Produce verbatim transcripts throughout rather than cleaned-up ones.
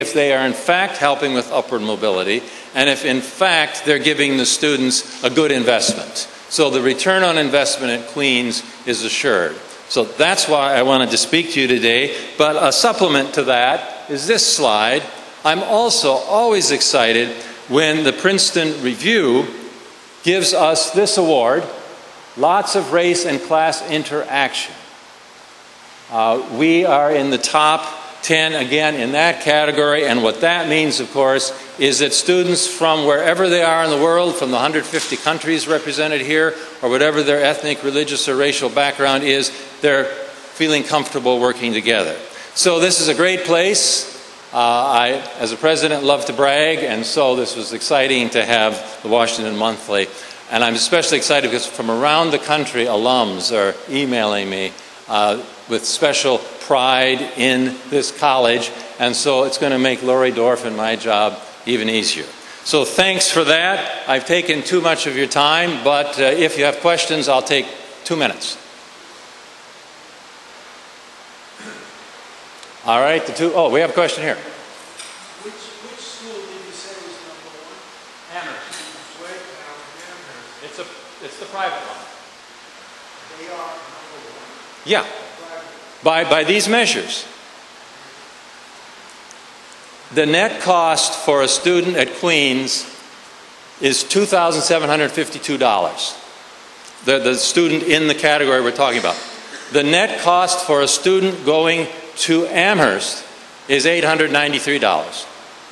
if they are in fact helping with upward mobility, and if in fact they're giving the students a good investment. So the return on investment at Queens is assured. So that's why I wanted to speak to you today. But a supplement to that is this slide. I'm also always excited when the Princeton Review gives us this award, Lots of Race and Class Interaction. Uh, we are in the top ten again in that category, and what that means, of course, is that students from wherever they are in the world, from the one hundred fifty countries represented here, or whatever their ethnic, religious, or racial background is, they're feeling comfortable working together. So this is a great place. Uh, I, as a president, love to brag, and so this was exciting to have the Washington Monthly. And I'm especially excited because from around the country, alums are emailing me uh, with special pride in this college, and so it's going to make Lori Dorff and my job even easier. So thanks for that. I've taken too much of your time, but uh, if you have questions, I'll take two minutes. All right, the two, oh, we have a question here. Which, which school did you say was number one? Amherst. Wait, now, Amherst. It's, a, it's the private one. They are number one. Yeah, by, by these measures. The net cost for a student at Queens is two thousand seven hundred fifty-two dollars. The, the student in the category we're talking about. The net cost for a student going to Amherst is eight hundred ninety-three dollars.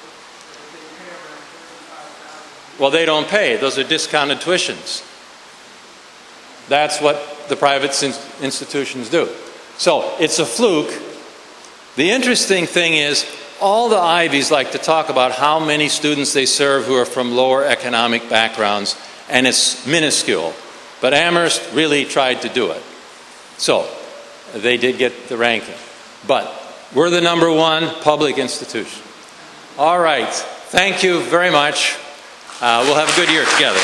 Well, they don't pay. Those are discounted tuitions. That's what the private institutions do. So it's a fluke. The interesting thing is all the Ivies like to talk about how many students they serve who are from lower economic backgrounds, and it's minuscule. But Amherst really tried to do it. So they did get the ranking. But we're the number one public institution. All right. Thank you very much. Uh, we'll have a good year together.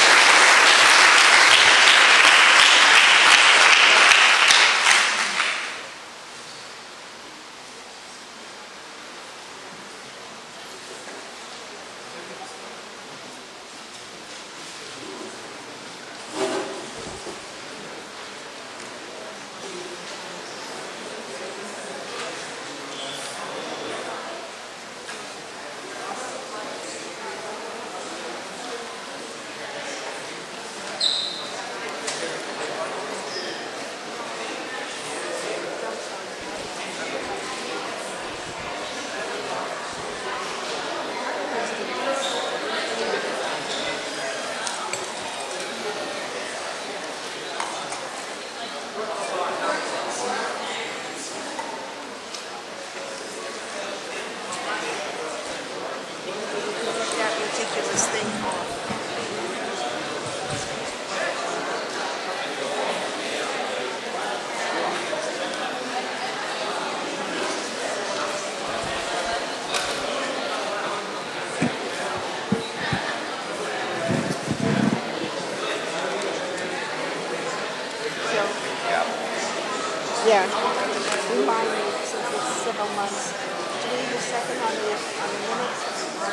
Yeah. Remind me, since it's several months. Do we need a second on the, on the minutes?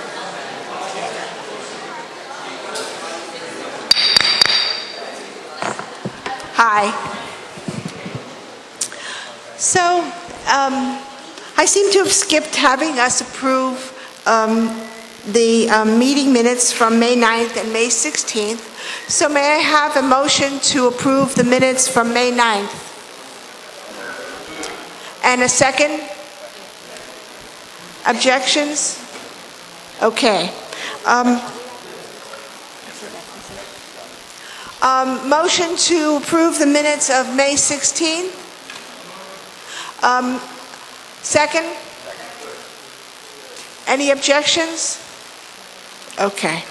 Hi. So, um, I seem to have skipped having us approve um, the um, meeting minutes from May ninth and May sixteenth. So may I have a motion to approve the minutes from May ninth? And a second? Objections? Okay. Um, um, motion to approve the minutes of May sixteenth? Um, second? Any objections? Okay.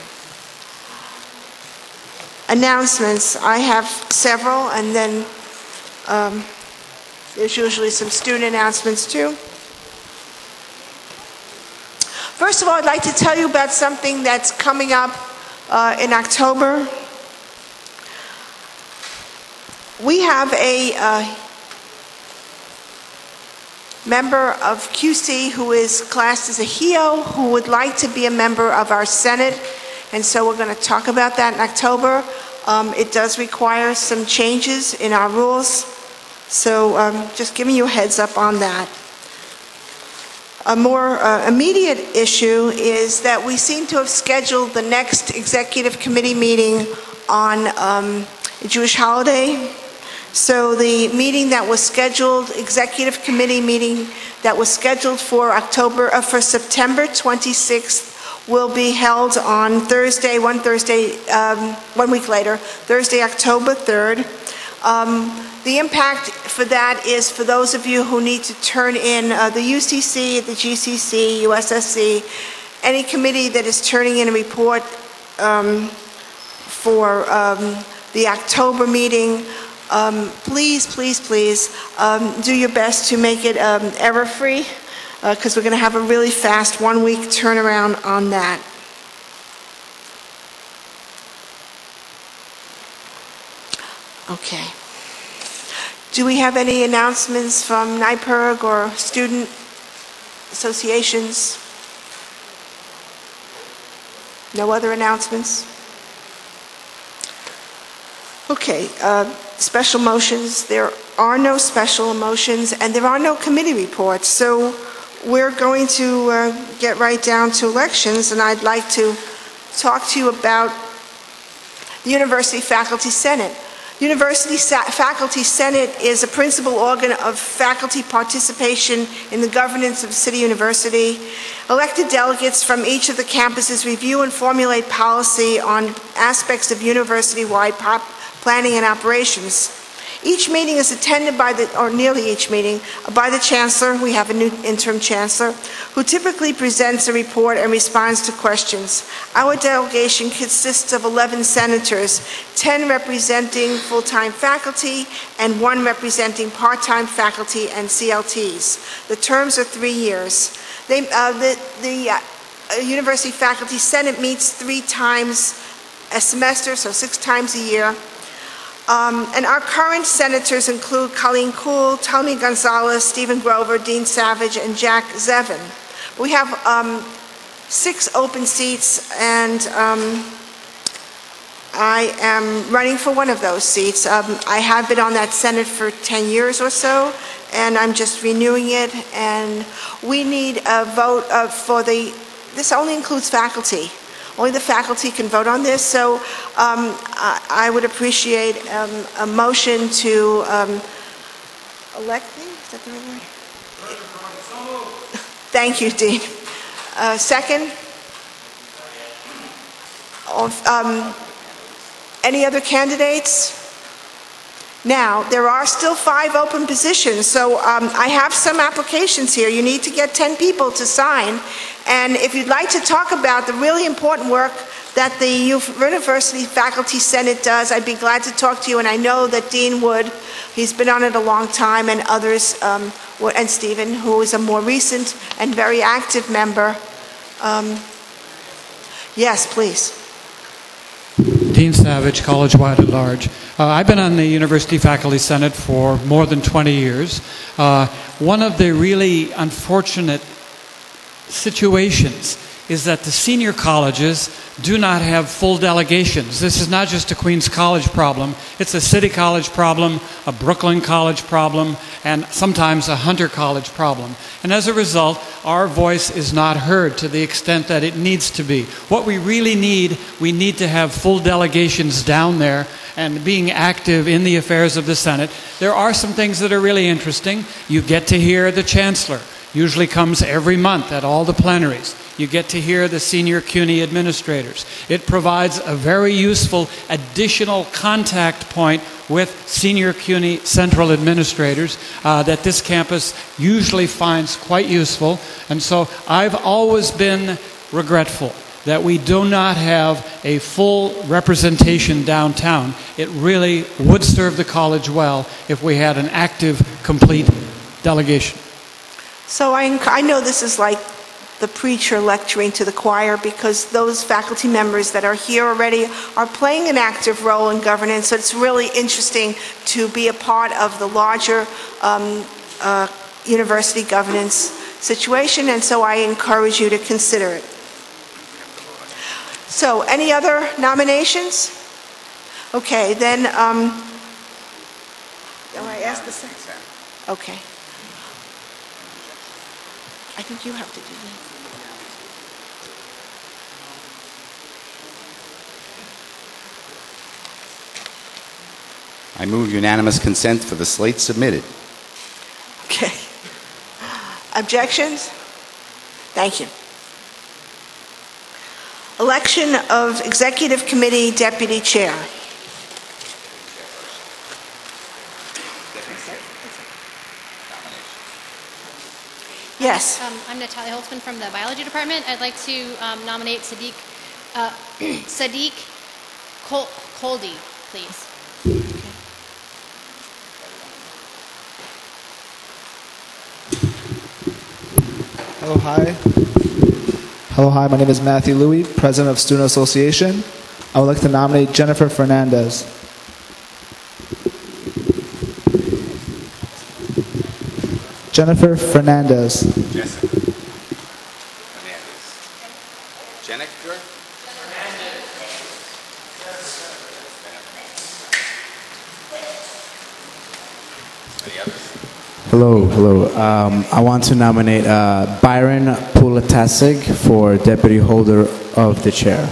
Announcements. I have several, and then um, there's usually some student announcements too. First of all, I'd like to tell you about something that's coming up uh, in October. We have a uh, member of Q C who is classed as a H E O who would like to be a member of our Senate, and so we're going to talk about that in October. Um, it does require some changes in our rules, so um, just giving you a heads up on that. A more uh, immediate issue is that we seem to have scheduled the next executive committee meeting on um, a Jewish holiday. So the meeting that was scheduled, executive committee meeting that was scheduled for October, uh, for September twenty-sixth, will be held on Thursday, one Thursday, um, one week later, Thursday, October third. Um, the impact for that is for those of you who need to turn in uh, the U C C, the G C C, U S S C, any committee that is turning in a report um, for um, the October meeting. Um, please, please, please um, do your best to make it um, error-free, because uh, we're going to have a really fast one-week turnaround on that. Okay. Do we have any announcements from NYPIRG or student associations? No other announcements? Okay. Uh, Special motions, there are no special motions, and there are no committee reports. So we're going to uh, get right down to elections, and I'd like to talk to you about the University Faculty Senate. University Sa- Faculty Senate is a principal organ of faculty participation in the governance of City University. Elected delegates from each of the campuses review and formulate policy on aspects of university-wide pop- planning and operations. Each meeting is attended by the, or nearly each meeting, by the Chancellor. We have a new interim Chancellor, who typically presents a report and responds to questions. Our delegation consists of eleven senators, ten representing full-time faculty, and one representing part-time faculty and C L Ts. The terms are three years. They, uh, the the uh, University Faculty Senate meets three times a semester, so six times a year. Um, and our current senators include Colleen Kuhl, Tony Gonzalez, Stephen Grover, Dean Savage, and Jack Zevin. We have um, six open seats, and um, I am running for one of those seats. Um, I have been on that Senate for ten years or so, and I'm just renewing it. And we need a vote uh, for the, this only includes faculty. Only the faculty can vote on this, so um, I, I would appreciate um, a motion to um, elect me. Is that the right word? Thank you, Dean. Uh, second? Um, any other candidates? Now, there are still five open positions, so um, I have some applications here. You need to get ten people to sign. And if you'd like to talk about the really important work that the University Faculty Senate does, I'd be glad to talk to you. And I know that Dean would. He's been on it a long time, and others, um, and Stephen, who is a more recent and very active member. Um, yes, please. Dean Savage, college-wide at large. Uh, I've been on the University Faculty Senate for more than twenty years. Uh, one of the really unfortunate situations is that the senior colleges do not have full delegations. This is not just a Queens College problem. It's a City College problem, a Brooklyn College problem, and sometimes a Hunter College problem. And as a result, our voice is not heard to the extent that it needs to be. What we really need, we need to have full delegations down there and being active in the affairs of the Senate. There are some things that are really interesting. You get to hear the Chancellor. Usually comes every month at all the plenaries. You get to hear the senior C U N Y administrators. It provides a very useful additional contact point with senior C U N Y central administrators uh, that this campus usually finds quite useful. And so I've always been regretful that we do not have a full representation downtown. It really would serve the college well if we had an active, complete delegation. So I, I know this is like the preacher lecturing to the choir, because those faculty members that are here already are playing an active role in governance. So it's really interesting to be a part of the larger um, uh, university governance situation, and so I encourage you to consider it. So, any other nominations? Okay, then, um, oh, I asked the second. Okay. I think you have to do that. I move unanimous consent for the slate submitted. Okay. Objections? Thank you. Election of Executive Committee Deputy Chair. Yes. Um, I'm Natalia Holtzman from the Biology Department. I'd like to um, nominate Sadiq uh, Sadiq Kol- Koldi, please. Hello, hi. Hello, hi. My name is Matthew Louie, President of Student Association. I would like to nominate Jennifer Fernandez. Jennifer Fernandez. Jessica. Fernandez. Jennifer? Any others? Hello, hello. Um, I want to nominate uh, Byron Pulatasig for Deputy Holder of the Chair.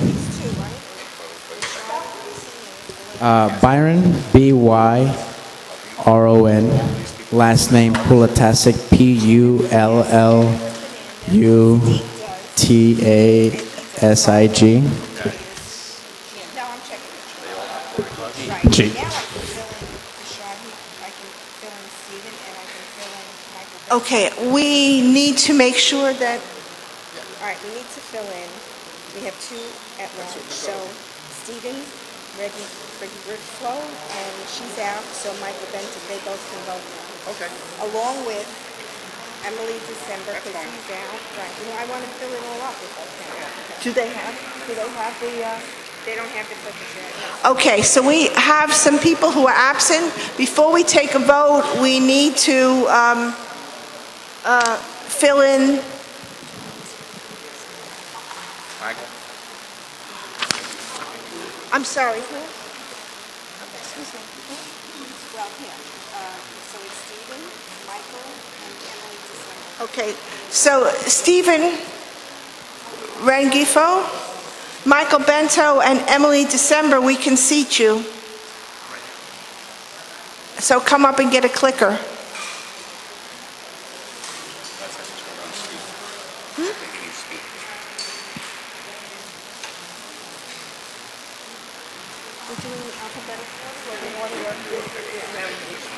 Uh, Byron, B Y R O N, last name Pulatasig, P U L L U T A S I G. G. Okay, we need to make sure that, All right, we need to fill in. We have two at large. So Stephen, Reggie, Reggie Richflow, and she's out. So Michael Benton, they both can vote now. Okay. Along with Emily December, because she's out. Right. You know, I want to fill it all up if I can. do they have, do they have the, uh, They don't have to put this in. okay, so we have some people who are absent. Before we take a vote, we need to um, uh, fill in, Michael? I'm sorry, who? Excuse me. Well, here. Uh, so it's Stephen, Michael, and Emily December. Okay, so Stephen Rengifo, Michael Bento, and Emily December, we can seat you. So come up and get a clicker. We're doing alphabetical or the order of the nomination.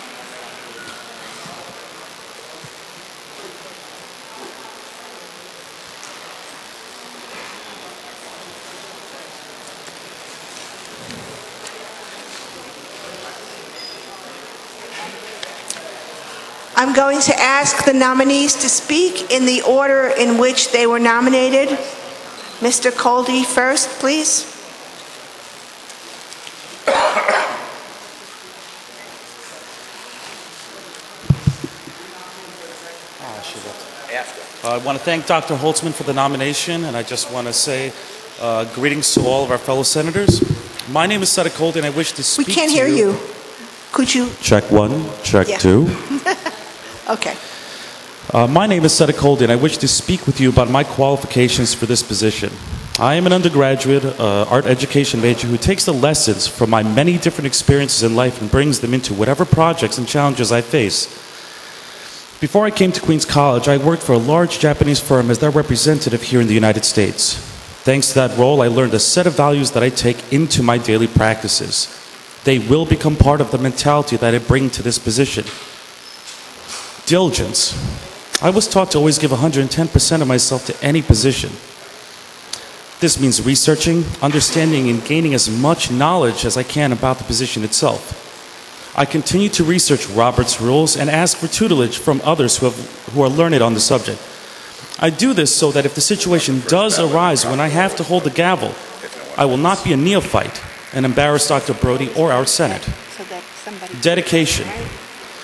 I'm going to ask the nominees to speak in the order in which they were nominated. Mister Kolde first, please. Uh, I want to thank Doctor Holtzman for the nomination, and I just want to say uh, greetings to all of our fellow senators. My name is Sadiq Kolde, and I wish to We speak to you... can't hear you. Could you? Check one, check Yeah. two. Okay. Uh, my name is Sadiq Kolde, and I wish to speak with you about my qualifications for this position. I am an undergraduate uh, art education major who takes the lessons from my many different experiences in life and brings them into whatever projects and challenges I face. Before I came to Queens College, I worked for a large Japanese firm as their representative here in the United States. Thanks to that role, I learned a set of values that I take into my daily practices. They will become part of the mentality that I bring to this position. Diligence. I was taught to always give one hundred ten percent of myself to any position. This means researching, understanding, and gaining as much knowledge as I can about the position itself. I continue to research Robert's rules and ask for tutelage from others who, have, who are learned on the subject. I do this so that if the situation does arise when I have to hold the gavel, I will not be a neophyte and embarrass Doctor Brody or our Senate. So that somebody... Dedication. Right? A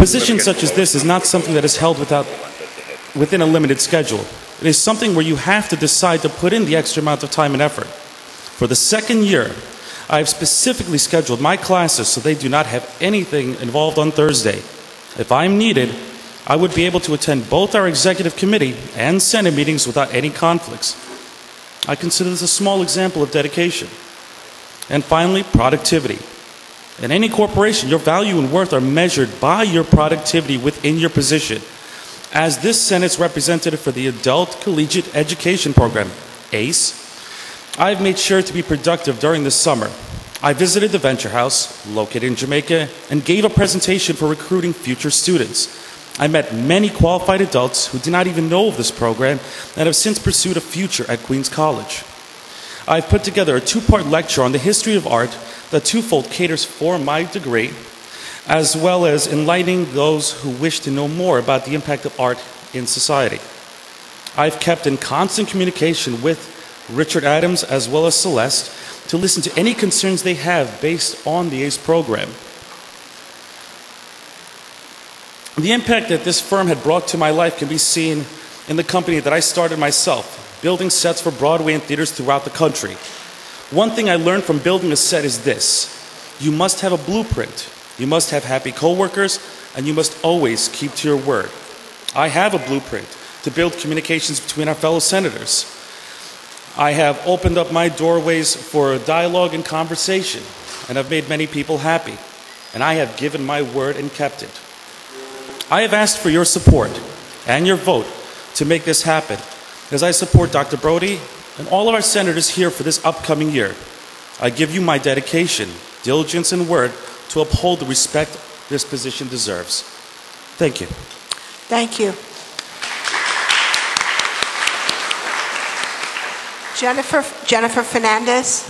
position such as this is not something that is held without, within a limited schedule. It is something where you have to decide to put in the extra amount of time and effort. For the second year, I have specifically scheduled my classes so they do not have anything involved on Thursday. If I'm needed, I would be able to attend both our executive committee and Senate meetings without any conflicts. I consider this a small example of dedication. And finally, productivity. In any corporation, your value and worth are measured by your productivity within your position. As this Senate's representative for the Adult Collegiate Education Program, A C E, I've made sure to be productive during the summer. I visited the Venture House, located in Jamaica, and gave a presentation for recruiting future students. I met many qualified adults who did not even know of this program and have since pursued a future at Queens College. I've put together a two-part lecture on the history of art that twofold caters for my degree, as well as enlightening those who wish to know more about the impact of art in society. I've kept in constant communication with Richard Adams as well as Celeste to listen to any concerns they have based on the A C E program. The impact that this firm had brought to my life can be seen in the company that I started myself, building sets for Broadway and theaters throughout the country. One thing I learned from building a set is this: you must have a blueprint, you must have happy coworkers, and you must always keep to your word. I have a blueprint to build communications between our fellow senators. I have opened up my doorways for dialogue and conversation, and have made many people happy. And I have given my word and kept it. I have asked for your support and your vote to make this happen, as I support Doctor Brody and all of our senators here for this upcoming year. I give you my dedication, diligence, and word to uphold the respect this position deserves. Thank you. Thank you. Jennifer, Jennifer Fernandez.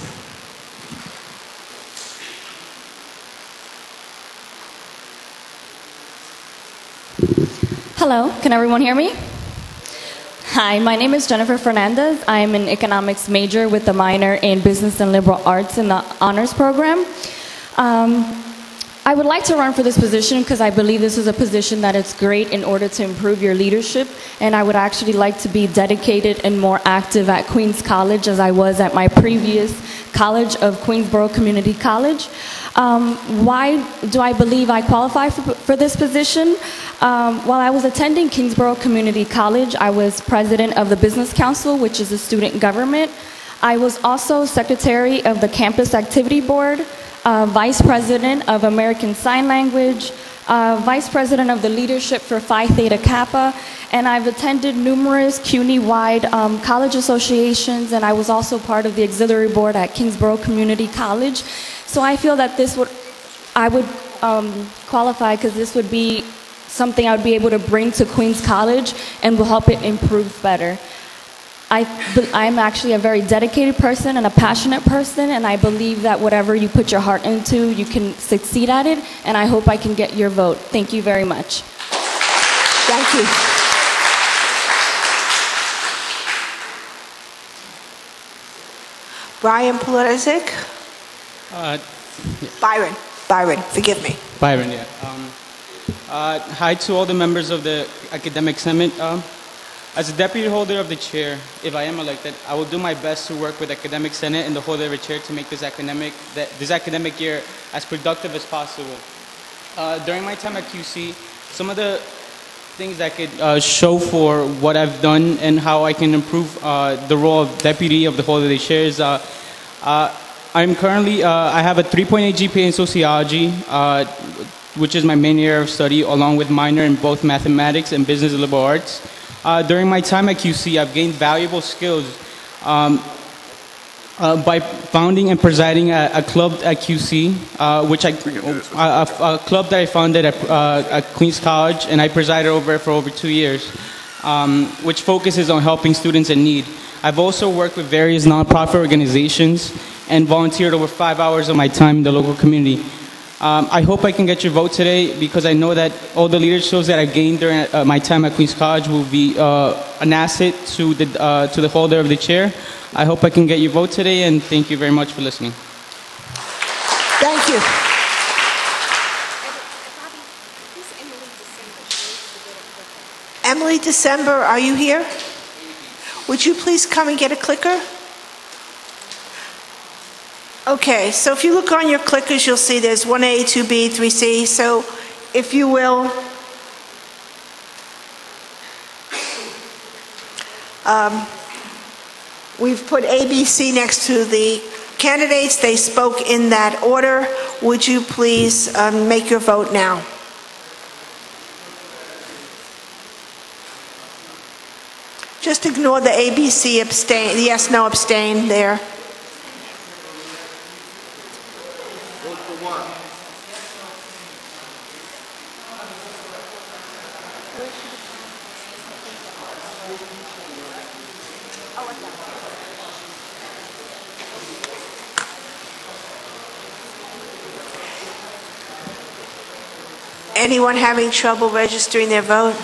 Hello, can everyone hear me? Hi, my name is Jennifer Fernandez. I am an economics major with a minor in business and liberal arts in the honors program. Um, I would like to run for this position because I believe this is a position that is great in order to improve your leadership, and I would actually like to be dedicated and more active at Queens College as I was at my previous college of Queensborough Community College. Um, why do I believe I qualify for, for this position? Um, while I was attending Kingsborough Community College, I was president of the Business Council, which is a student government. I was also secretary of the Campus Activity Board, Uh, Vice President of American Sign Language, uh, Vice President of the Leadership for Phi Theta Kappa, and I've attended numerous C U N Y-wide um, college associations, and I was also part of the auxiliary board at Kingsborough Community College. So I feel that this would, I would um, qualify because this would be something I would be able to bring to Queens College and will help it improve better. I, I'm actually a very dedicated person and a passionate person, and I believe that whatever you put your heart into, you can succeed at it, and I hope I can get your vote. Thank you very much. Thank you. Brian Polisic? Uh, Byron, Byron, forgive me. Byron, yeah. Um, uh, hi to all the members of the Academic Senate. Um, As a deputy holder of the chair, if I am elected, I will do my best to work with Academic Senate and the holder of the chair to make this academic, this academic year as productive as possible. Uh, during my time at Q C, some of the things that could uh, show for what I've done and how I can improve uh, the role of deputy of the holder of the chair is uh, uh, I'm currently, uh, I have a three point eight G P A in sociology, uh, which is my main area of study, along with minor in both mathematics and business and liberal arts. Uh, during my time at Q C, I've gained valuable skills um, uh, by founding and presiding a, a club at Q C, uh, which I, a, a club that I founded at, uh, at Queens College, and I presided over it for over two years, um, which focuses on helping students in need. I've also worked with various nonprofit organizations and volunteered over five hours of my time in the local community. Um, I hope I can get your vote today because I know that all the leaderships that I gained during uh, my time at Queens College will be uh, an asset to the, uh, to the holder of the chair. I hope I can get your vote today, and thank you very much for listening. Thank you. Ashley December, are you here? Would you please come and get a clicker? Okay, so if you look on your clickers, you'll see there's one A, two B, three C. So if you will, um, we've put A, B, C next to the candidates. They spoke in that order. Would you please um, make your vote now? Just ignore the A, B, C abstain, the yes, no, abstain there. Anyone having trouble registering their vote?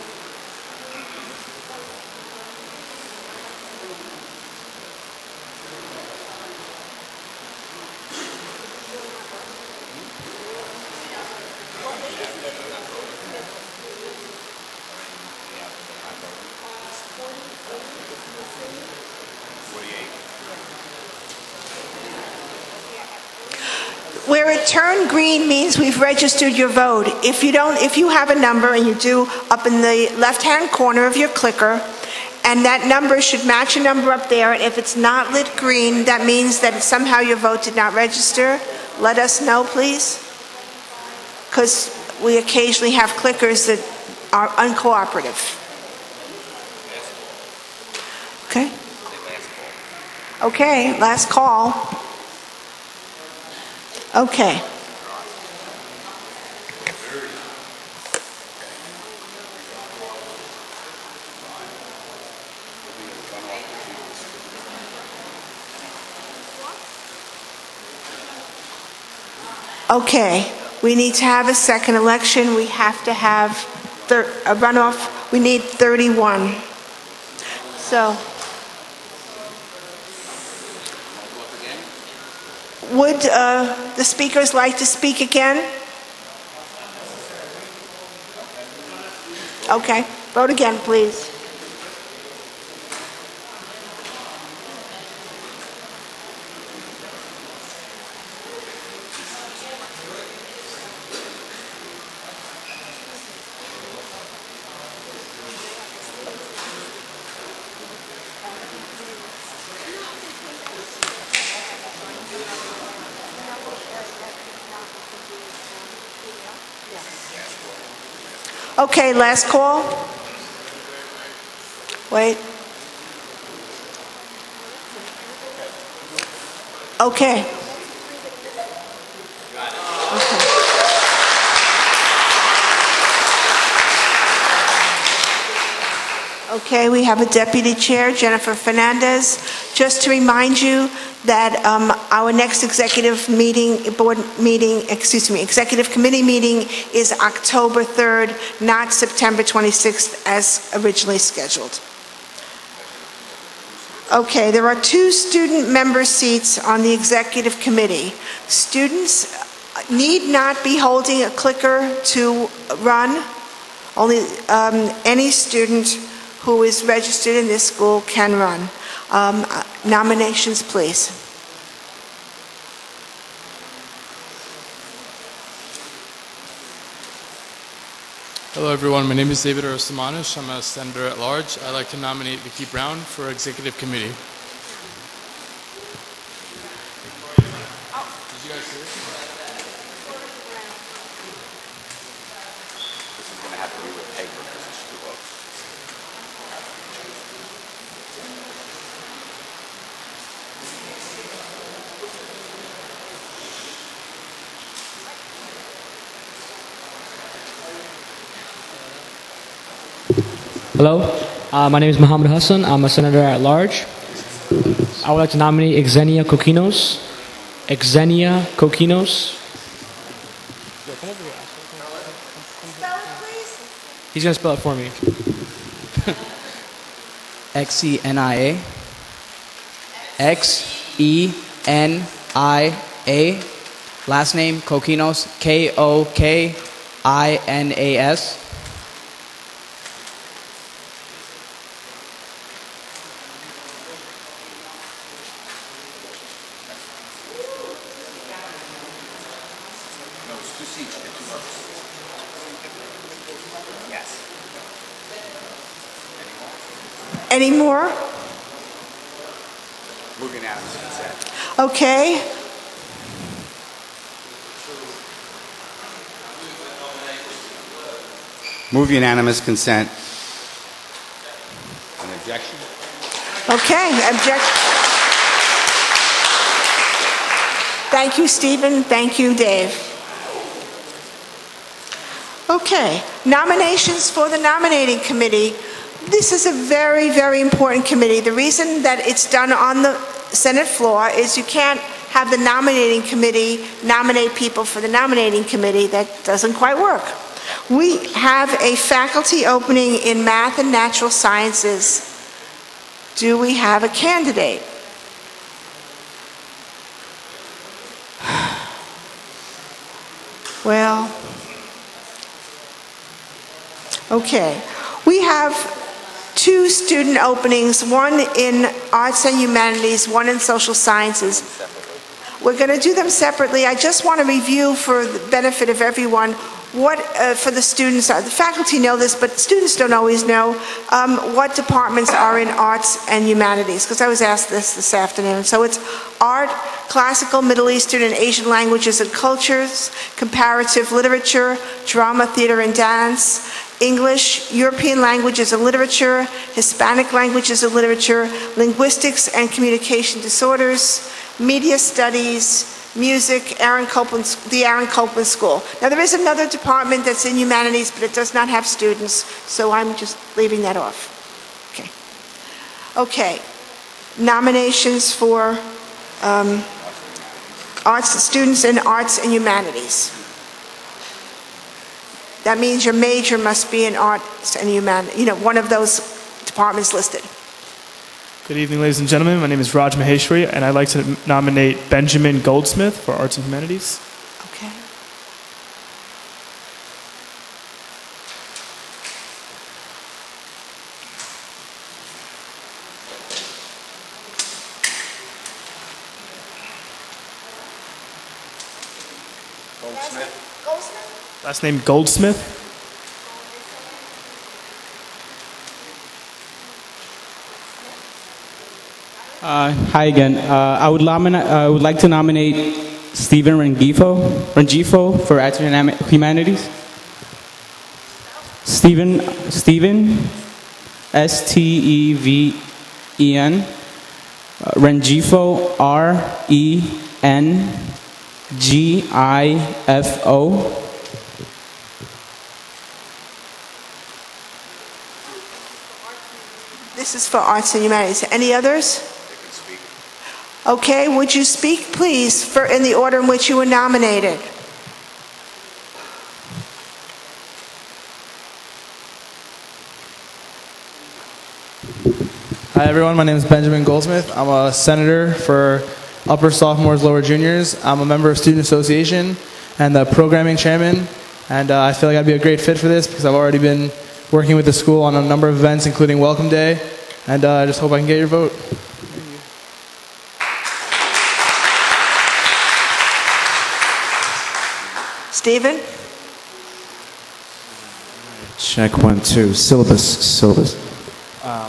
Where it turned green means we've registered your vote. If you don't, if you have a number, and you do, up in the left-hand corner of your clicker, and that number should match a number up there, and if it's not lit green, that means that somehow your vote did not register. Let us know, please, because we occasionally have clickers that are uncooperative. Okay? Okay, last call. Okay. Okay, we need to have a second election. We have to have thir- a runoff. We need thirty-one. So, would uh, the speakers like to speak again? Okay, vote again, please. Okay, last call. Wait. Okay. Okay, we have a deputy chair, Jennifer Fernandez. Just to remind you that um, our next executive meeting, board meeting, excuse me, executive committee meeting is October third, not September twenty-sixth as originally scheduled. Okay, there are two student member seats on the executive committee. Students need not be holding a clicker to run. Only um, any student who is registered in this school can run. Um, nominations, please. Hello everyone, my name is David Arostamanish. I'm a senator at large. I'd like to nominate Vicki Brown for executive committee. Did you guys hear it? This is going to have to be with paper because it's two votes. Hello, uh, my name is Muhammad Hassan. I'm a senator at large. I would like to nominate Xenia Kokinos. Xenia Kokinos. He's going to spell it for me. X E N I A. X E N I A. Last name Kokinos. K O K I N A S. Any more? Move unanimous consent. Okay. Move unanimous consent. An objection? Okay, objection. Thank you, Stephen. Thank you, Dave. Okay, nominations for the nominating committee. This is a very, very important committee. The reason that it's done on the Senate floor is you can't have the nominating committee nominate people for the nominating committee. That doesn't quite work. We have a faculty opening in math and natural sciences. Do we have a candidate? Well, okay. We have two student openings, one in arts and humanities, one in social sciences. We're going to do them separately. I just want to review for the benefit of everyone what, uh, for the students, uh, the faculty know this, but students don't always know, um, what departments are in arts and humanities, because I was asked this this afternoon. So it's art, classical, Middle Eastern and Asian languages and cultures, comparative literature, drama, theater, and dance, English, European languages and literature, Hispanic languages and literature, linguistics and communication disorders, media studies, music, Aaron Copeland, the Aaron Copeland School. Now there is another department that's in humanities, but it does not have students, so I'm just leaving that off. Okay. Okay. Nominations for um, arts students in arts and humanities. That means your major must be in arts and humanities, you know, one of those departments listed. Good evening, ladies and gentlemen. My name is Raj Maheshwari, and I'd like to nominate Benjamin Goldsmith for Arts and Humanities. Okay. Goldsmith. Goldsmith? Last name Goldsmith. Uh, hi again. Uh, I would nomina- I would like to nominate Stephen Rengifo, Rengifo for Arts and Humanities. Stephen, Stephen, S T E V E N, uh, Rengifo, R E N G I F O. This is for arts and humanities. Any others? Okay, would you speak, please, for in the order in which you were nominated? Hi everyone, my name is Benjamin Goldsmith. I'm a senator for upper sophomores, lower juniors. I'm a member of Student Association and the programming chairman. And uh, I feel like I'd be a great fit for this because I've already been working with the school on a number of events, including Welcome Day. And uh, I just hope I can get your vote. Stephen? Check one, two. Syllabus, syllabus. Um,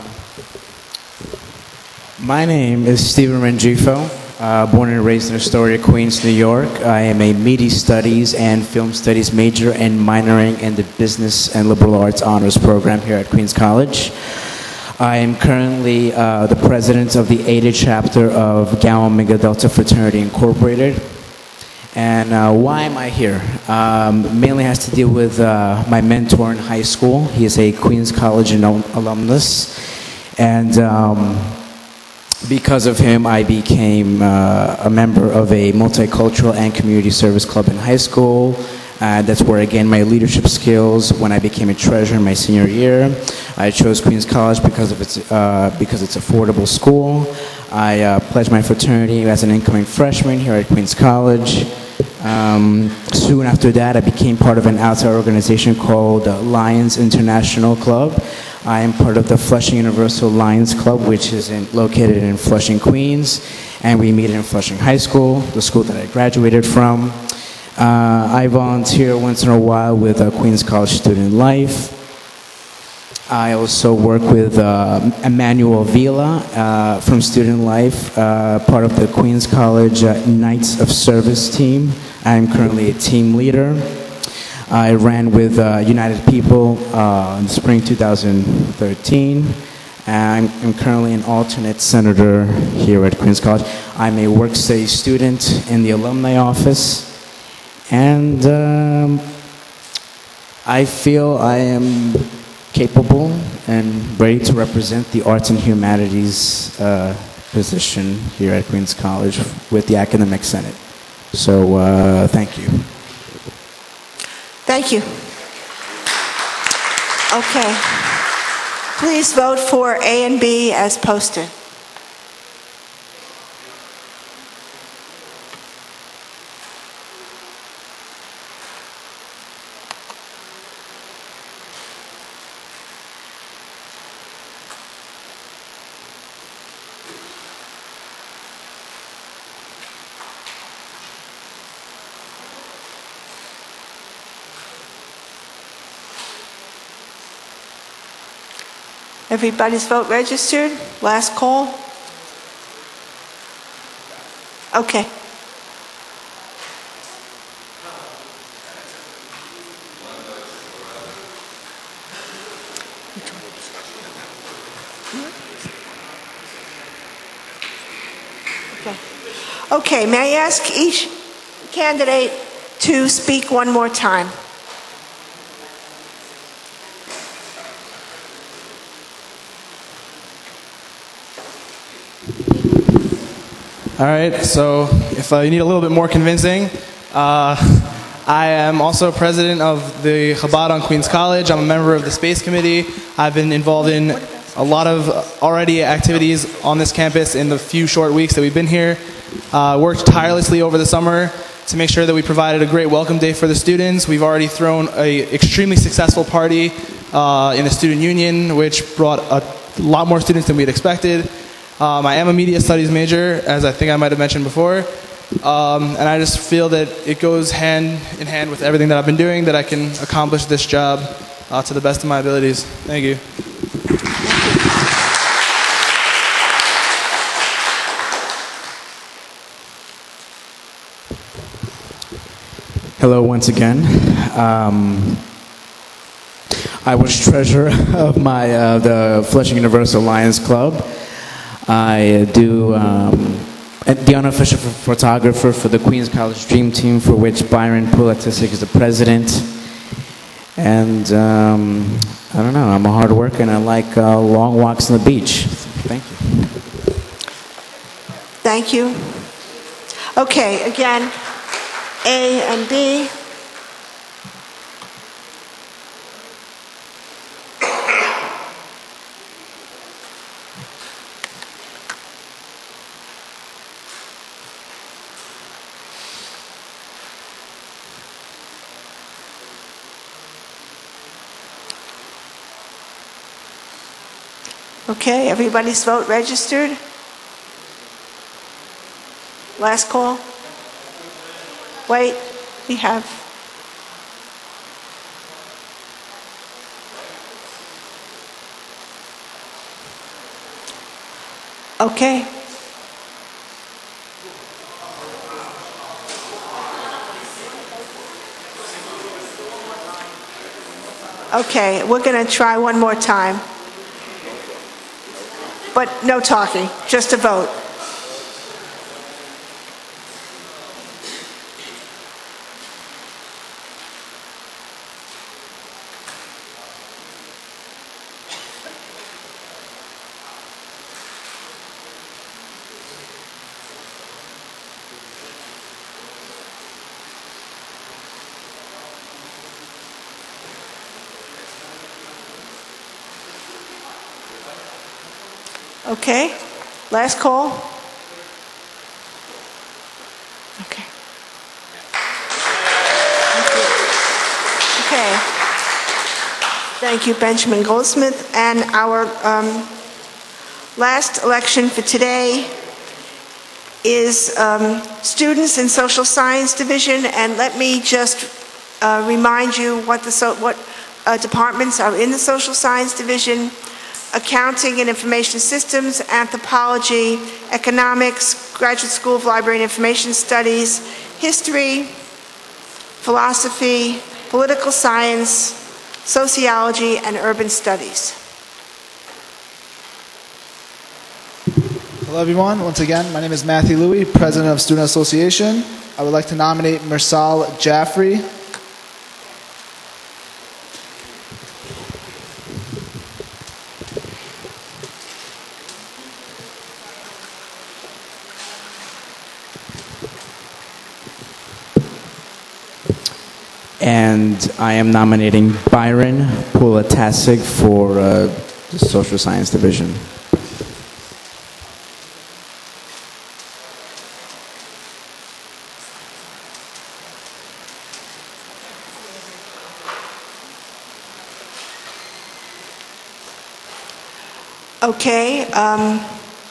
my name is Stephen Rengifo, uh, born and raised in Astoria, Queens, New York. I am a media studies and film studies major and minoring in the business and liberal arts honors program here at Queens College. I am currently uh, the president of the Ada chapter of Gamma Omega Delta Fraternity Incorporated. And uh, why am I here? Um, mainly has to deal with uh, my mentor in high school. He is a Queens College alumnus. And um, because of him, I became uh, a member of a multicultural and community service club in high school. Uh, that's where I gained my leadership skills when I became a treasurer in my senior year. I chose Queens College because of its uh, because it's affordable school. I uh, pledged my fraternity as an incoming freshman here at Queens College. Um, soon after that, I became part of an outside organization called uh, Lions International Club. I am part of the Flushing Universal Lions Club, which is in, located in Flushing, Queens, and we meet in Flushing High School, the school that I graduated from. Uh, I volunteer once in a while with uh, Queens College Student Life. I also work with uh, Emmanuel Vila uh, from Student Life, uh, part of the Queens College uh, Knights of Service team. I'm currently a team leader. I ran with uh, United People uh, in spring two thousand thirteen. I'm, I'm currently an alternate senator here at Queens College. I'm a work study student in the alumni office. And um, I feel I am capable and ready to represent the arts and humanities uh, position here at Queens College with the Academic Senate. So uh, thank you. Thank you. Okay. Please vote for A and B as posted. Everybody's vote registered? Last call? Okay. Okay. Okay, may I ask each candidate to speak one more time? All right, so if uh, you need a little bit more convincing, uh, I am also president of the Chabad on Queens College. I'm a member of the Space Committee. I've been involved in a lot of already activities on this campus in the few short weeks that we've been here. Uh, worked tirelessly over the summer to make sure that we provided a great welcome day for the students. We've already thrown an extremely successful party uh, in the student union, which brought a lot more students than we had expected. Um, I am a media studies major, as I think I might have mentioned before, um, and I just feel that it goes hand in hand with everything that I've been doing, that I can accomplish this job uh, to the best of my abilities. Thank you. Hello once again. Um, I was treasurer of my uh, the Flushing Universal Lions Club. I do um, the unofficial photographer for the Queens College Dream Team, for which Byron Pulatisik is the president. And um, I don't know, I'm a hard worker and I like uh, long walks on the beach. Thank you. Thank you. Okay, again, A and B. Okay, everybody's vote registered? Last call? Wait, we have. Okay. Okay, we're going to try one more time. But no talking, just a vote. Okay, last call. Okay. Okay. Thank you, Benjamin Goldsmith. And our um, last election for today is um, Students in Social Science Division. And let me just uh, remind you what the so what uh, departments are in the Social Science Division: Accounting and Information Systems, Anthropology, Economics, Graduate School of Library and Information Studies, History, Philosophy, Political Science, Sociology, and Urban Studies. Hello everyone, once again, my name is Matthew Louie, President of Student Association. I would like to nominate Mirsal Jaffrey. And I am nominating Byron Pulatasik for uh, the Social Science Division. Okay, um,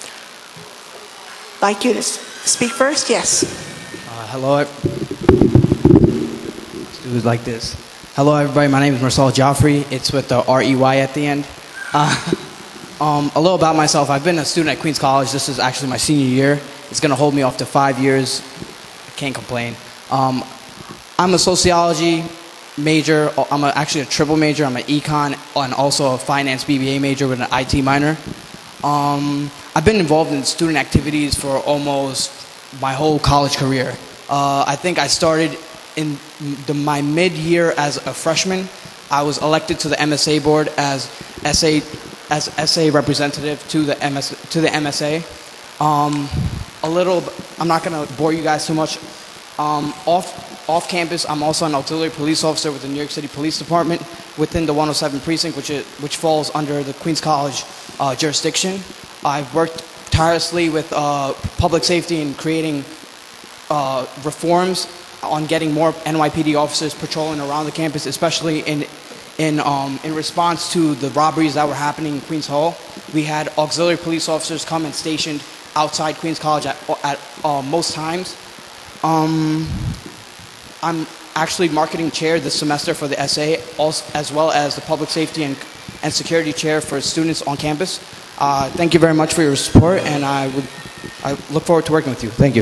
like you to s- speak first? Yes. Uh, hello. ev- Let's do it like this. Hello, everybody. My name is Mirsal Jaffrey. It's with the R E Y at the end. Uh, um, a little about myself. I've been a student at Queens College. This is actually my senior year. It's going to hold me off to five years. I can't complain. Um, I'm a sociology major. I'm a, actually a triple major. I'm an econ and also a finance B B A major with an I T minor. Um, I've been involved in student activities for almost my whole college career. Uh, I think I started in the, my mid-year as a freshman. I was elected to the M S A board as S A as S A representative to the M S to the M S A. Um, a little. I'm not going to bore you guys too much. Um, off off campus, I'm also an auxiliary police officer with the New York City Police Department within the one oh seven precinct, which is, which falls under the Queens College uh, jurisdiction. I've worked tirelessly with uh, public safety and creating uh, reforms on getting more N Y P D officers patrolling around the campus, especially in in um, in response to the robberies that were happening in Queens Hall. We had auxiliary police officers come and stationed outside Queens College at, at uh, most times. Um, I'm actually marketing chair this semester for the S A, also, as well as the public safety and, and security chair for students on campus. Uh, thank you very much for your support, and I would I look forward to working with you. Thank you.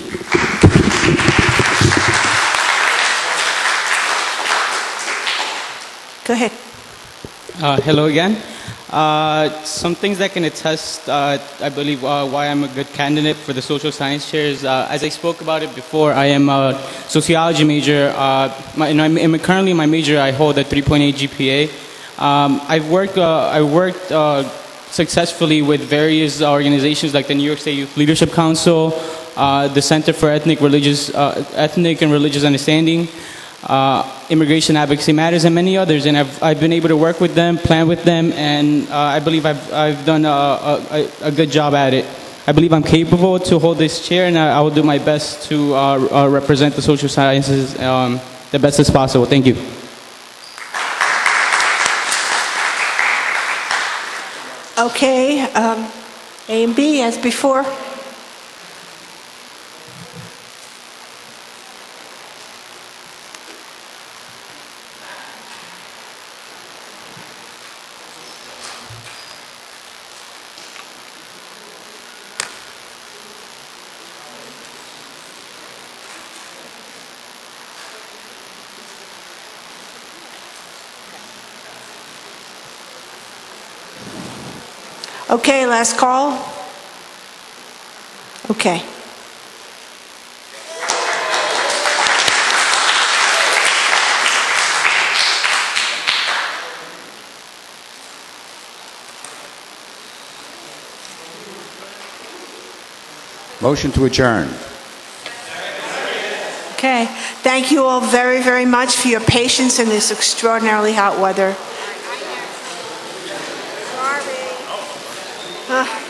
Go ahead. Uh, hello again. Uh, some things that can attest, uh, I believe, uh, why I'm a good candidate for the social science chair is, uh, as I spoke about it before, I am a sociology major. Uh, my, and I'm, and currently, my major, I hold a three point eight G P A. Um, I've worked, uh, I worked uh, successfully with various organizations like the New York State Youth Leadership Council, uh, the Center for Ethnic, Religious, uh, Ethnic and Religious Understanding, Uh, Immigration Advocacy Matters, and many others. And I've, I've been able to work with them, plan with them, and uh, I believe I've, I've done a, a, a good job at it. I believe I'm capable to hold this chair, and I, I will do my best to uh, uh, represent the social sciences um, the best as possible. Thank you. Okay, um, A and B as before. Okay, last call. Okay. Motion to adjourn. Okay. Thank you all very, very much for your patience in this extraordinarily hot weather. Sorry. Uh,